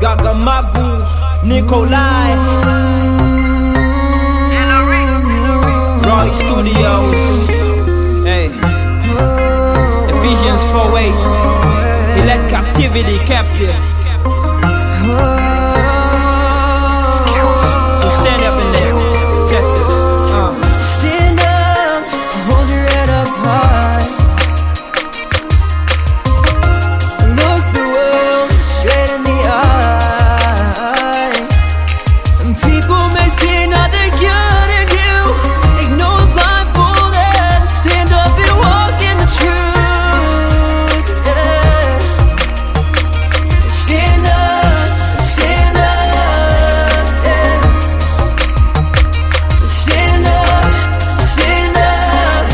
Gagamagu, Nikolai, Roy Studios, hey, Ephesians 4:8, he led captivity captive. So stand up in there, check this. Stand up, hold your head up high. Look the world straight in the eye. And people may say nothing good in you. Ignore the blindfolded. Stand up and walk in the truth. Yeah. Stand up, stand up, yeah. Stand up, stand up,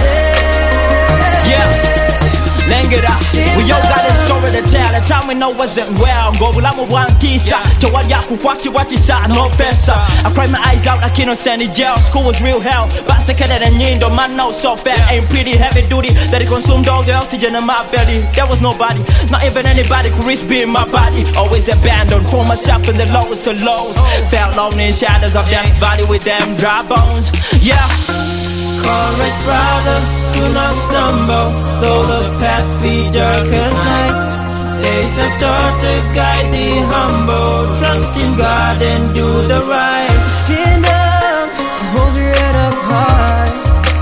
yeah. Langera, we all got a story to tell. The time we know wasn't well. Go Lama one tisa. To what yaku what you saw, no fessa. I cried my eyes out like innocent in jail. School was real hell. But second than yindo, man, no so fat. Ain't pretty heavy duty that it consumed all the oxygen in my belly. There was nobody, not even anybody could risk being my body. Always abandoned for myself in the lowest of lows. Felt lonely in shadows of death valley with them dry bones. Yeah. Correct, brother, do not stumble, though the path be dark as night. There's a star to guide the humble. Trust in God and do the right. Stand up, hold your head up high.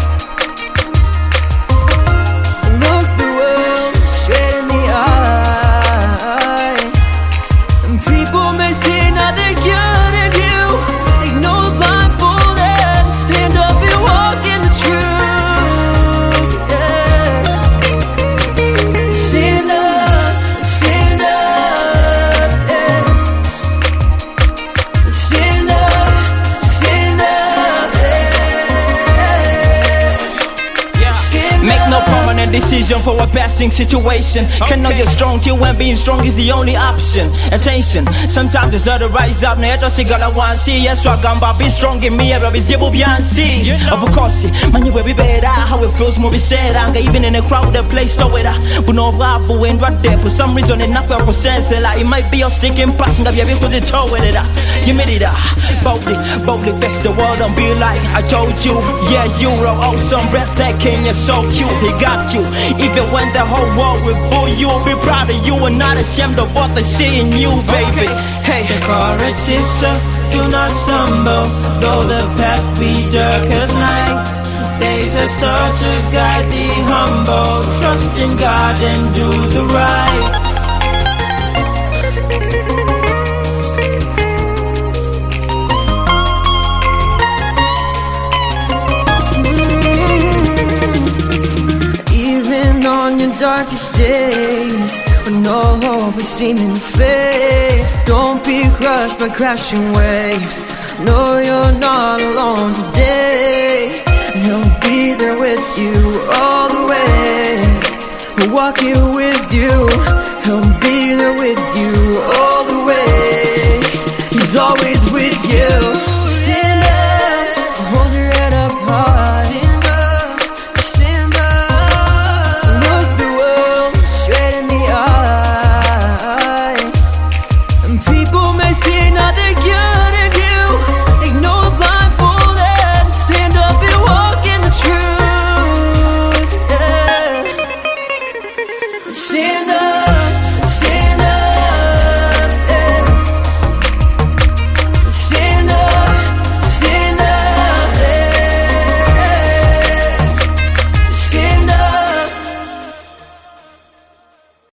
Look the world straight in the eye. And people may say nothing good in you. Ignore the blindfolded. Stand up and walk in the truth. Yeah. Stand up, stand up, yeah. Stand up, stand up, yeah. Stand Make no permanent decision for a passing situation. Can know you're strong till when being strong is the only option. Attention, sometimes there's other rise up. Now I got I want to see. Yes, so I gamba be strong in me. Every zero beyond see. Of course, man, you will be better. How it feels more be said. Even in a crowded place, to it. But no bravo and right there. For some reason, enough for sense. Like it might be a sticking passing of you because it's toe with it. You made it. Boldly face the world and be like I told you. Yeah, you are awesome, breathtaking. You're so cute. He got you. Even when the whole world will boo you, be proud of you and not ashamed of what they see in you, baby. Hey, correct sister, do not stumble, though the path be dark as night. There's a star to guide the humble. Trust in God and do the right. Even on your darkest days, when no hope is seeming to fade, don't be crushed by crashing waves. No, you're not alone today. He'll be there with you all the way. He'll walk it with you. He'll be there with you all the way. He's always with you. Stand up, hold your head up high. Stand up, stand up. Look the world straight in the eye. And people may say nothing good in you. Ignore the blindfolded. Stand up and walk in the truth. Yeah. Stand up.